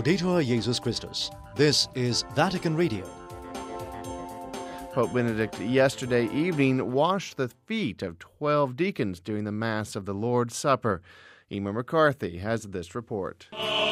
Laudetur Jesus Christus. This is Vatican Radio. Pope Benedict yesterday evening washed the feet of 12 deacons during the Mass of the Lord's Supper. Emer McCarthy has this report.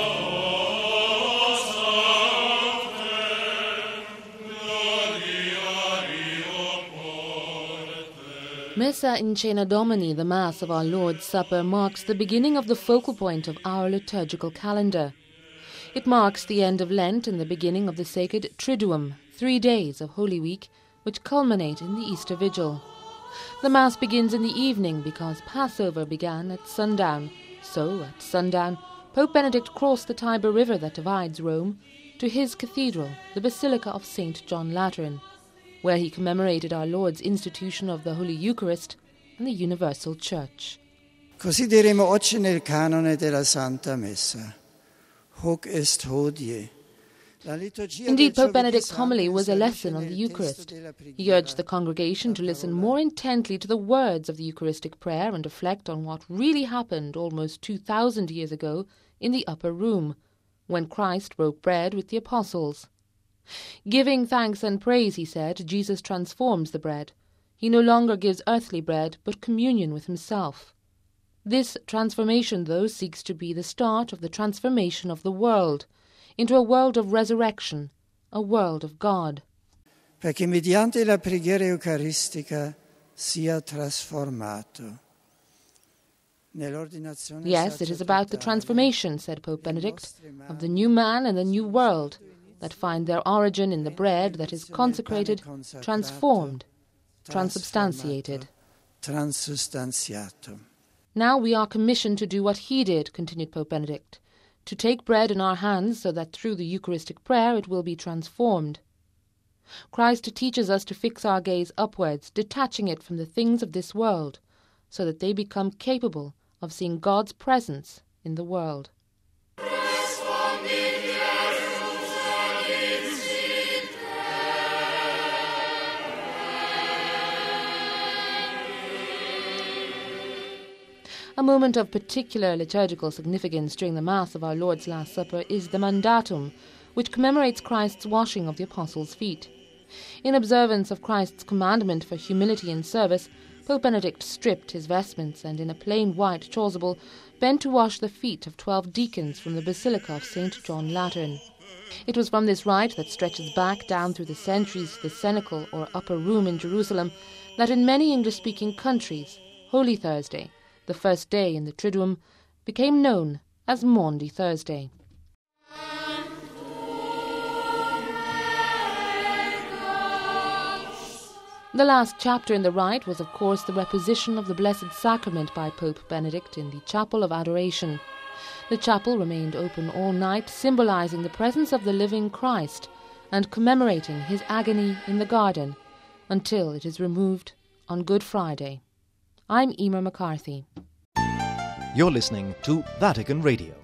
Missa in Cena Domini, the Mass of our Lord's Supper, marks the beginning of the focal point of our liturgical calendar. It marks the end of Lent and the beginning of the sacred Triduum, 3 days of Holy Week, which culminate in the Easter Vigil. The Mass begins in the evening because Passover began at sundown. So, at sundown, Pope Benedict crossed the Tiber River that divides Rome to his cathedral, the Basilica of St. John Lateran, where he commemorated our Lord's institution of the Holy Eucharist and the Universal Church. Così diremo oggi nel canone della Santa Messa. Hoc est hodie. Indeed, Pope Benedict's homily was a lesson on the Eucharist. He urged the congregation to listen more intently to the words of the Eucharistic prayer and reflect on what really happened almost 2,000 years ago in the upper room, when Christ broke bread with the apostles. Giving thanks and praise, he said, Jesus transforms the bread. He no longer gives earthly bread, but communion with himself. This transformation, though, seeks to be the start of the transformation of the world, into a world of resurrection, a world of God. Perché mediante la preghiera eucaristica sia trasformato. Yes, it is about the transformation, said Pope Benedict, of the new man and the new world, that find their origin in the bread that is consecrated, transformed, transubstantiated. Now we are commissioned to do what he did, continued Pope Benedict, to take bread in our hands so that through the Eucharistic prayer it will be transformed. Christ teaches us to fix our gaze upwards, detaching it from the things of this world, so that they become capable of seeing God's presence in the world. A moment of particular liturgical significance during the Mass of our Lord's Last Supper is the Mandatum, which commemorates Christ's washing of the apostles' feet. In observance of Christ's commandment for humility and service, Pope Benedict stripped his vestments and in a plain white chasuble bent to wash the feet of 12 deacons from the Basilica of St. John Lateran. It was from this rite that stretches back down through the centuries to the cenacle or upper room in Jerusalem that in many English-speaking countries, Holy Thursday, the first day in the Triduum, became known as Maundy Thursday. The last chapter in the rite was, of course, the reposition of the Blessed Sacrament by Pope Benedict in the Chapel of Adoration. The chapel remained open all night, symbolizing the presence of the living Christ and commemorating his agony in the garden, until it is removed on Good Friday. I'm Emer McCarthy. You're listening to Vatican Radio.